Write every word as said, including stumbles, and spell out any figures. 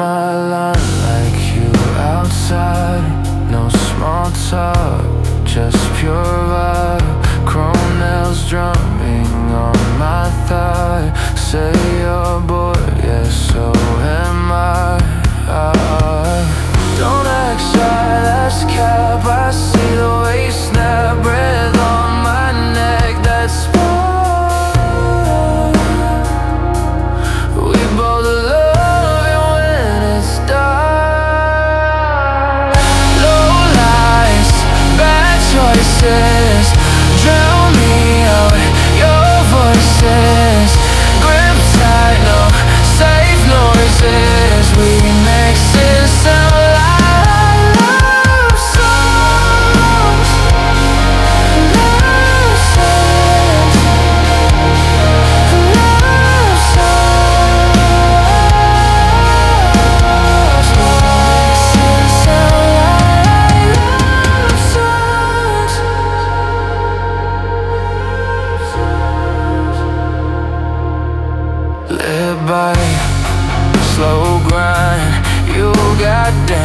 my line like you outside. No small talk, just pure vibe. Chrome nails drumming on my thigh. Say you're bored, yes, so am I. I Don't act shy, that's cap. I see the way you snap. Breath on my neck, that's fine. We both love it when it's dark. Low lights, bad choices, drown me out, your voices. Grip tight, no safe noises. We make it sound like love songs. Love songs. Love songs. Makes it sound like love songs. Live by slow grind. You got damn